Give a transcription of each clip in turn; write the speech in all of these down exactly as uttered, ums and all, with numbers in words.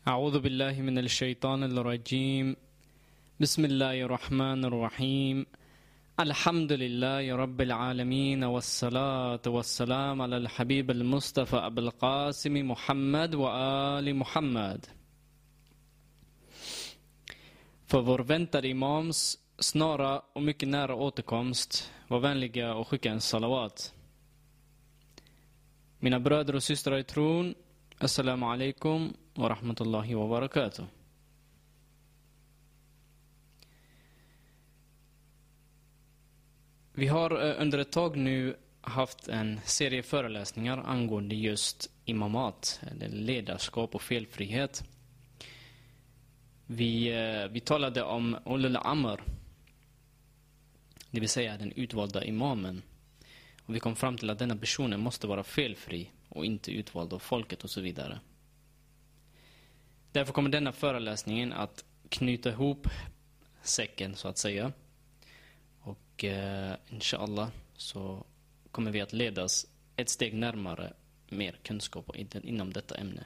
أعوذ بالله من الشيطان الرجيم بسم الله الرحمن الرحيم الحمد لله رب العالمين والصلاة والسلام على الحبيب المصطفى أبو القاسم محمد وآل محمد. För vår väntade imams snara och mycket nära återkomst var vänliga och skicka en salawat. Mina bröder och systrar i tron, assalamu alaikum wa rahmatullahi wa barakatuh. Vi har under ett tag nu haft en serie föreläsningar angående just imamat, eller ledarskap och felfrihet. Vi, vi talade om ulul amr, det vill säga den utvalda imamen. Och vi kom fram till att denna personen måste vara felfri och inte utvald av folket och så vidare. Därför kommer denna föreläsningen att knyta ihop säcken så att säga. Och eh, inshallah så kommer vi att ledas ett steg närmare mer kunskap inom detta ämne.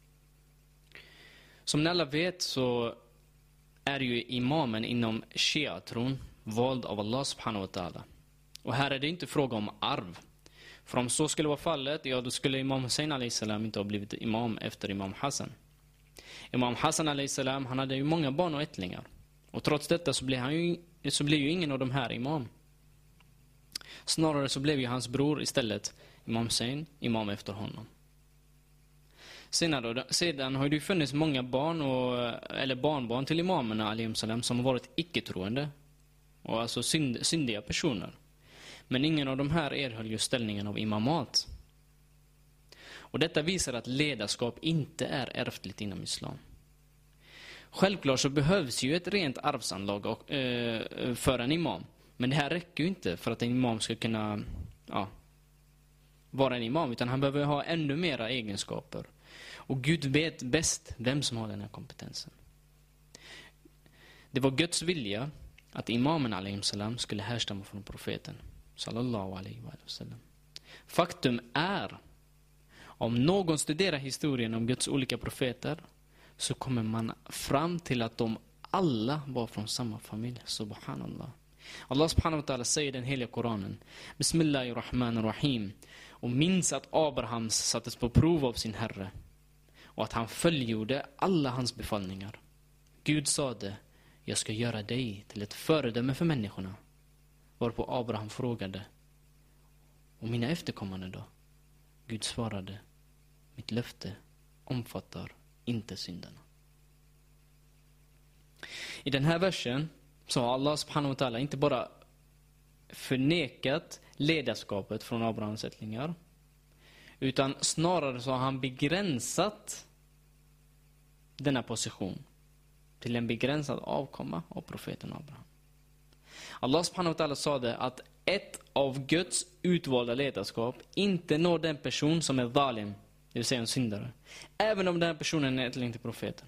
Som ni alla vet så är ju imamen inom Shia-tron vald av Allah subhanahu wa ta'ala. Och här är det inte fråga om arv. För om så skulle vara fallet, ja då skulle Imam Hussein alayhi salam inte ha blivit imam efter Imam Hassan. Imam Hassan alayhi salam, han hade ju många barn och ättlingar. Och trots detta så blev han ju, så blev ju ingen av de här imam. Snarare så blev ju hans bror istället Imam Hussein, imam efter honom. Senare, sedan har det ju funnits många barn och, eller barnbarn till imamerna alayhi salam som har varit icke-troende. Och alltså synd, syndiga personer. Men ingen av de här erhöll ju ställningen av imamat. Och detta visar att ledarskap inte är ärftligt inom islam. Självklart så behövs ju ett rent arvsanlag och, eh, för en imam. Men det här räcker ju inte för att en imam ska kunna ja, vara en imam. Utan han behöver ha ännu mera egenskaper. Och Gud vet bäst vem som har den här kompetensen. Det var Guds vilja att imamen alayhi salam skulle härstamma från profeten sallallahu alaihi wa sallam. Faktum är, om någon studerar historien om Guds olika profeter, så kommer man fram till att de alla var från samma familj. Subhanallah. Allah subhanahu wa ta'ala säger i den heliga Koranen: Bismillahirrahmanirrahim. Och minns att Abraham sattes på prov av sin herre och att han följde alla hans befallningar. Gud sade: jag ska göra dig till ett föredöme för människorna. Varpå Abraham frågade: och mina efterkommande då? Gud svarade: mitt löfte omfattar inte synderna. I den här versen så har Allah subhanahu wa ta'ala inte bara förnekat ledarskapet från Abrahams ättlingar, utan snarare så har han begränsat denna position till en begränsad avkomma av profeten Abraham. Allah subhanahu wa ta'ala sade att ett av Guds utvalda ledarskap inte når den person som är zalim, det vill säga en syndare, även om den personen är ättling till profeten.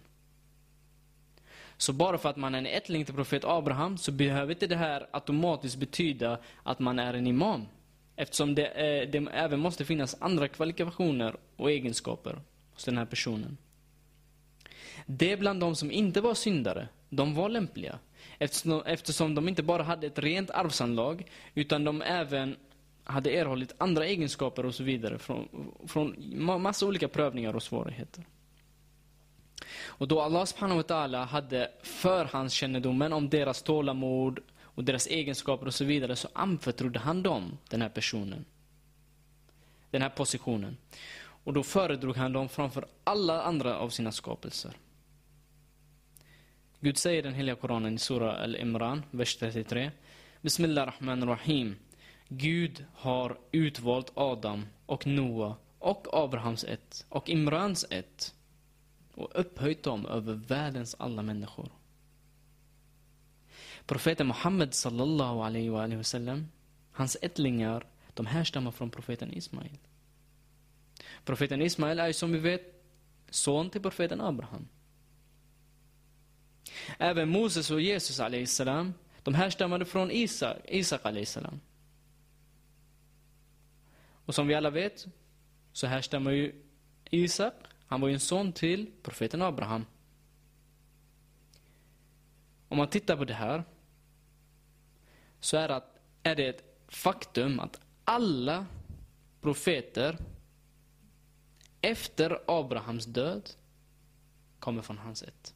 Så bara för att man är en ättling till profet Abraham så behöver inte det här automatiskt betyda att man är en imam. Eftersom det, eh, det även måste finnas andra kvalifikationer och egenskaper hos den här personen. Det bland de som inte var syndare, de var lämpliga. Eftersom, eftersom de inte bara hade ett rent arvsanlag, utan de även hade erhållit andra egenskaper och så vidare från, från massa olika prövningar och svårigheter. Och då Allah subhanahu wa ta'ala hade förhandskännedomen om deras tålamod och deras egenskaper och så vidare, så anförtrodde han dem den här personen, den här positionen. Och då föredrog han dem framför alla andra av sina skapelser. Gud säger i den heliga Koranen i Surah Al-Imran, vers trettiotre: Bismillahirrahmanirrahim. Gud har utvalt Adam och Noa och Abrahams ett och Imrans ett och upphöjt dem över världens alla människor. Profeten Muhammed sallallahu alaihi wa sallam, hans ättlingar, de härstammar från profeten Ismail. Profeten Ismail är, som vi vet, son till profeten Abraham. Även Moses och Jesus alayhi salam, de härstammade från Isak, Isak alayhi salam. Och som vi alla vet så härstammar ju Isak han var ju en son till profeten Abraham. Om man tittar på det här så är det, att, är det ett faktum att alla profeter efter Abrahams död kommer från hans ett.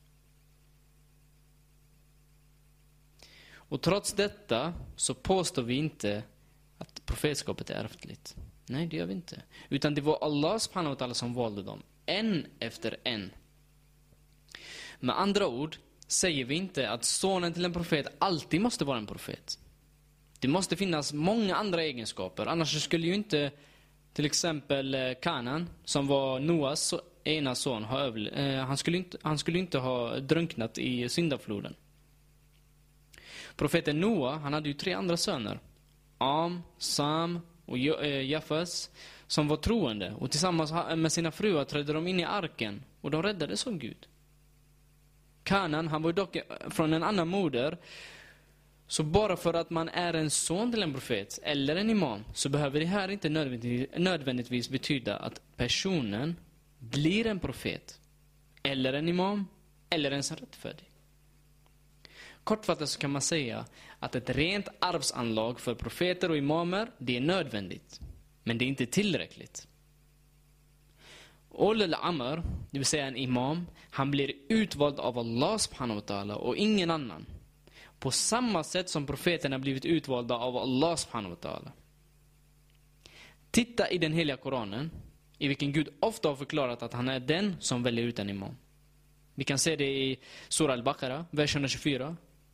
Och trots detta så påstår vi inte att profetskapet är ärftligt. Nej, det gör vi inte. Utan det var Allah subhanahu wa ta'ala som valde dem. En efter en. Med andra ord säger vi inte att sonen till en profet alltid måste vara en profet. Det måste finnas många andra egenskaper. Annars skulle ju inte till exempel Kanan, som var Noas ena son, ha överle- han, skulle inte, han skulle inte ha drunknat i syndafloden. Profeten Noa, han hade ju tre andra söner. Am, Sam och Jafas, som var troende. Och tillsammans med sina fruar trädde de in i arken. Och de räddades av Gud. Kanan, han var dock från en annan moder. Så bara för att man är en son till en profet eller en imam, så behöver det här inte nödvändigtvis, nödvändigtvis betyda att personen blir en profet. Eller en imam. Eller ens en rättfärdig. Kortfattat så kan man säga att ett rent arvsanlag för profeter och imamer, det är nödvändigt. Men det är inte tillräckligt. Ulul Amr, det vill säga en imam, han blir utvald av Allah subhanahu wa ta'ala och ingen annan. På samma sätt som profeterna blivit utvalda av Allah subhanahu wa ta'ala. Titta i den heliga Koranen, i vilken Gud ofta har förklarat att han är den som väljer ut en imam. Vi kan se det i Surah Al-Baqarah, vers etthundratjugofyra.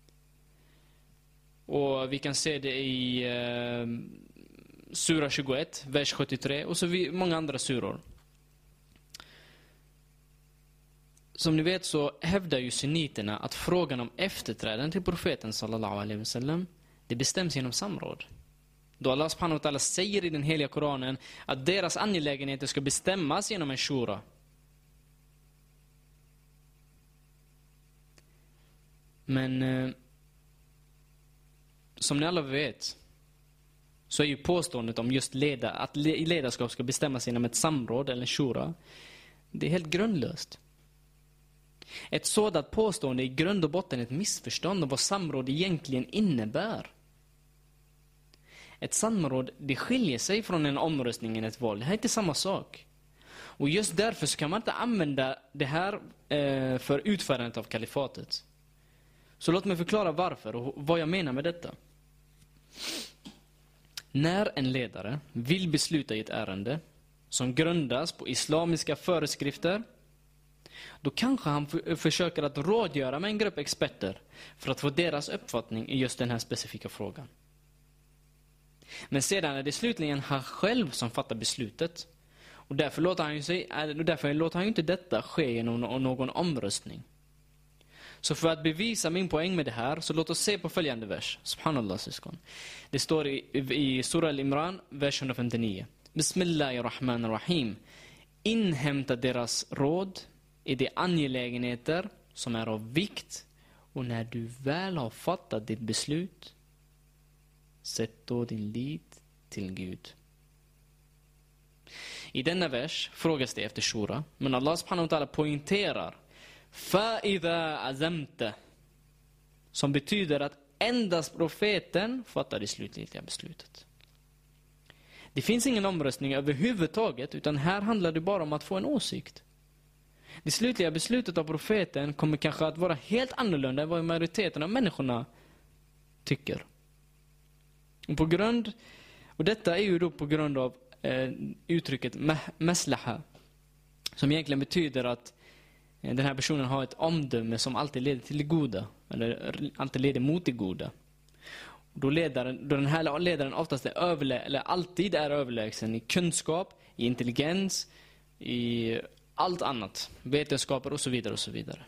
Och vi kan se det i eh, Surah tjugoett, vers sjuttiotre. Och så vi, många andra suror. Som ni vet så hävdar ju sunniterna att frågan om efterträden till profeten sallallahu alaihi wasallam, det bestäms genom samråd. Då Allah subhanahu wa ta'ala säger i den heliga Koranen att deras angelägenheter ska bestämmas genom en shura. Men eh, som ni alla vet så är ju påståendet om just leda, att ledarskap ska bestämmas genom ett samråd eller en shura, det är helt grundlöst. Ett sådant påstående är i grund och botten ett missförstånd om vad samråd egentligen innebär. Ett samråd, det skiljer sig från en omröstning i ett val. Det här är inte samma sak. Och just därför så kan man inte använda det här eh, för utförandet av kalifatet. Så låt mig förklara varför och vad jag menar med detta. När en ledare vill besluta i ett ärende som grundas på islamiska föreskrifter, då kanske han f- försöker att rådgöra med en grupp experter för att få deras uppfattning i just den här specifika frågan. Men sedan är det slutligen han själv som fattar beslutet. Och därför låter han ju, sig, därför låter han ju inte detta ske genom någon omröstning. Så för att bevisa min poäng med det här, så låt oss se på följande vers. Subhanallah, syskon. Det står i, i Surah Al-Imran, vers etthundrafemtionio. Bismillahirrahmanirrahim. Inhämta deras råd i de angelägenheter som är av vikt, och när du väl har fattat ditt beslut, sätt då din lit till Gud. I denna vers frågas det efter shura, men Allah subhanahu wa ta'ala poängterar fa'idha azamta, som betyder att endast profeten fattar det slutgiltiga beslutet. Det finns ingen omröstning överhuvudtaget, utan här handlar det bara om att få en åsikt. Det slutliga beslutet av profeten kommer kanske att vara helt annorlunda än vad majoriteten av människorna tycker. Och, på grund, och detta är ju då på grund av eh, uttrycket maslaha, som egentligen betyder att eh, den här personen har ett omdöme som alltid leder till det goda, eller alltid leder mot det goda. Och då, ledaren, då den här ledaren oftast är överlä- eller alltid är överlägsen i kunskap, i intelligens, i allt annat, vetenskaper och så vidare och så vidare.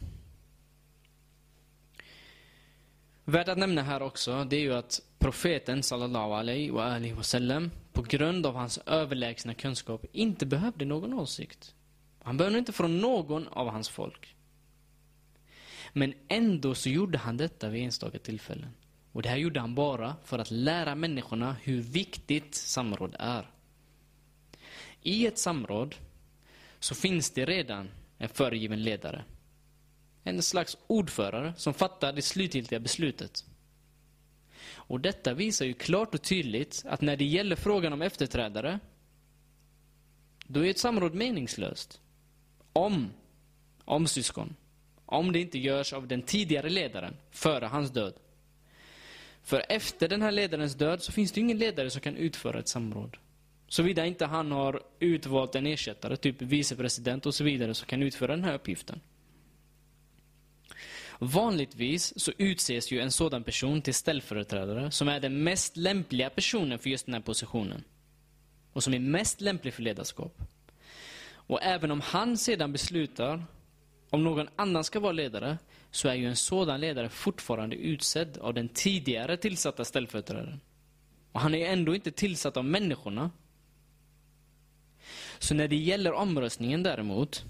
Värt att nämna här också, det är ju att profeten sallallahu alaihi wa alihi wa sallam på grund av hans överlägsna kunskap inte behövde någon åsikt. Han behövde inte från någon av hans folk. Men ändå så gjorde han detta vid enstaka tillfällen. Och det här gjorde han bara för att lära människorna hur viktigt samråd är. I ett samråd så finns det redan en föregiven ledare. En slags ordförare som fattar det slutgiltiga beslutet. Och detta visar ju klart och tydligt att när det gäller frågan om efterträdare, då är ett samråd meningslöst. Om, om syskon, om det inte görs av den tidigare ledaren före hans död. För efter den här ledarens död så finns det ingen ledare som kan utföra ett samråd. Såvida inte han har utvalt en ersättare, typ vicepresident och så vidare, som kan utföra den här uppgiften. Vanligtvis så utses ju en sådan person till ställföreträdare som är den mest lämpliga personen för just den här positionen. Och som är mest lämplig för ledarskap. Och även om han sedan beslutar om någon annan ska vara ledare, så är ju en sådan ledare fortfarande utsedd av den tidigare tillsatta ställföreträdaren. Och han är ändå inte tillsatt av människorna. Så när det gäller omröstningen däremot,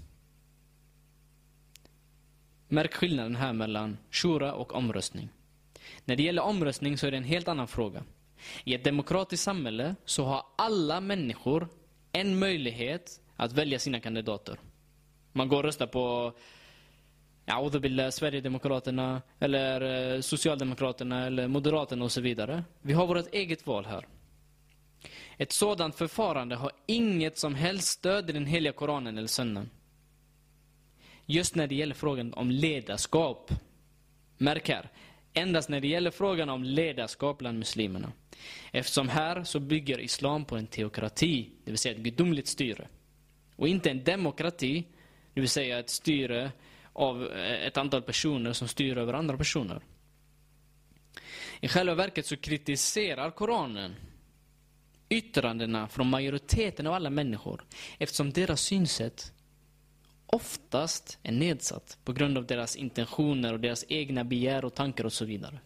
märk skillnaden här mellan shura och omröstning. När det gäller omröstning så är det en helt annan fråga. I ett demokratiskt samhälle så har alla människor en möjlighet att välja sina kandidater. Man går och röstar på ja, Sverigedemokraterna eller Socialdemokraterna eller Moderaterna och så vidare. Vi har vårt eget val här. Ett sådant förfarande har inget som helst stöd i den heliga Koranen eller sunnan. Just när det gäller frågan om ledarskap. Märk här, endast när det gäller frågan om ledarskap bland muslimerna. Eftersom här så bygger islam på en teokrati, det vill säga ett gudomligt styre. Och inte en demokrati, det vill säga ett styre av ett antal personer som styr över andra personer. I själva verket så kritiserar Koranen yttrandena från majoriteten av alla människor, eftersom deras synsätt oftast är nedsatt på grund av deras intentioner och deras egna begär och tankar och så vidare.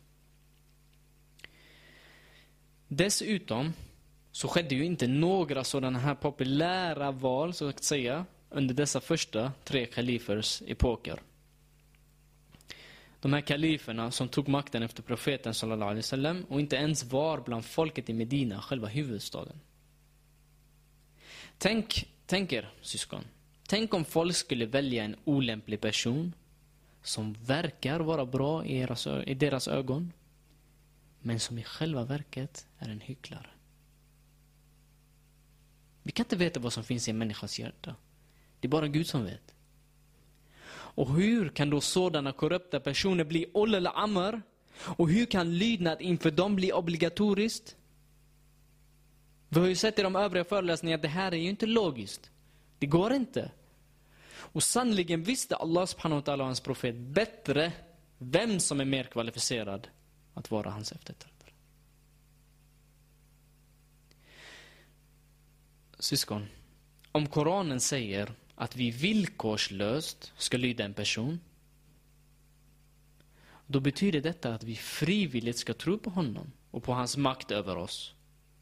Dessutom så skedde ju inte några sådana här populära val, så att säga, under dessa första tre kalifers epoker. De här kaliferna som tog makten efter profeten sallallahu alaihi wasallam och inte ens var bland folket i Medina, själva huvudstaden. Tänk, tänk er, syskon. Tänk om folk skulle välja en olämplig person som verkar vara bra i deras, i deras ögon, men som i själva verket är en hycklare. Vi kan inte veta vad som finns i en människas hjärta. Det är bara Gud som vet. Och hur kan då sådana korrupta personer bli ul eller amr? Och hur kan lydnad inför dem bli obligatoriskt? Vi har ju sett i de övriga föreläsningarna att det här är ju inte logiskt. Det går inte. Och sannoliken visste Allah subhanahu wa ta'ala och hans profet bättre vem som är mer kvalificerad att vara hans efterträdare. Syskon, om Koranen säger att vi villkorslöst ska lyda en person, då betyder detta att vi frivilligt ska tro på honom och på hans makt över oss.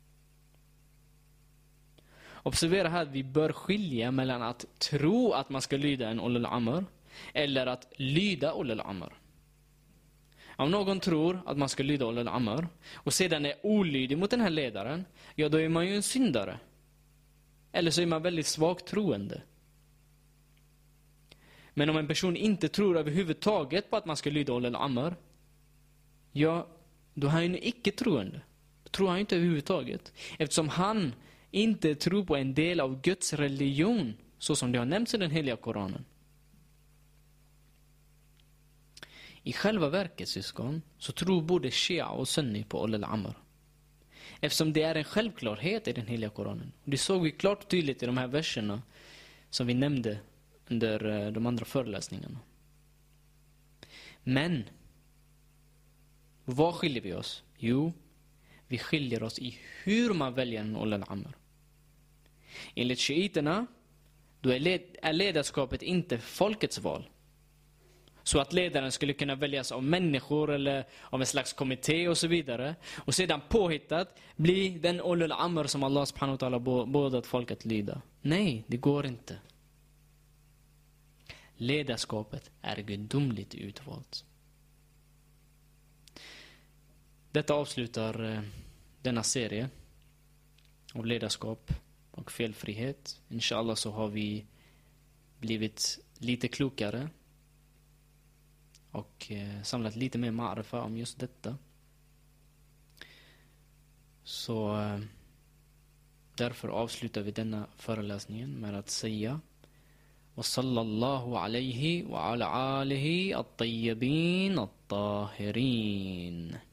Observera här att vi bör skilja mellan att tro att man ska lyda en ulul amr eller att lyda ulul amr. Om någon tror att man ska lyda ulul amr och sedan är olydig mot den här ledaren, ja, då är man ju en syndare. Eller så är man väldigt svagt troende. Men om en person inte tror överhuvudtaget på att man ska lyda ulul amr, ja, då är han ju icke-troende. Då tror han inte överhuvudtaget. Eftersom han inte tror på en del av Guds religion, så som det har nämnts i den heliga Koranen. I själva verket, syskon, så tror både Shia och Sunni på ulul amr. Eftersom det är en självklarhet i den heliga Koranen. Och det såg vi klart och tydligt i de här verserna som vi nämnde under de andra föreläsningarna. Men vad skiljer vi oss? Jo, vi skiljer oss i hur man väljer en ulul amr. Enligt shiiterna, då är, led, är ledarskapet inte folkets val. Så att ledaren skulle kunna väljas av människor eller av en slags kommitté och så vidare. Och sedan påhittat bli den ulul amr som Allah subhanahu wa ta'ala bådat folket lyda. Nej, det går inte. Ledarskapet är gudomligt utvalt. Detta avslutar eh, denna serie av ledarskap och felfrihet. Inshallah så har vi blivit lite klokare och eh, samlat lite mer ma'rifa om just detta. Så eh, därför avslutar vi denna föreläsningen med att säga وصلى الله عليه وعلى آله الطيبين الطاهرين.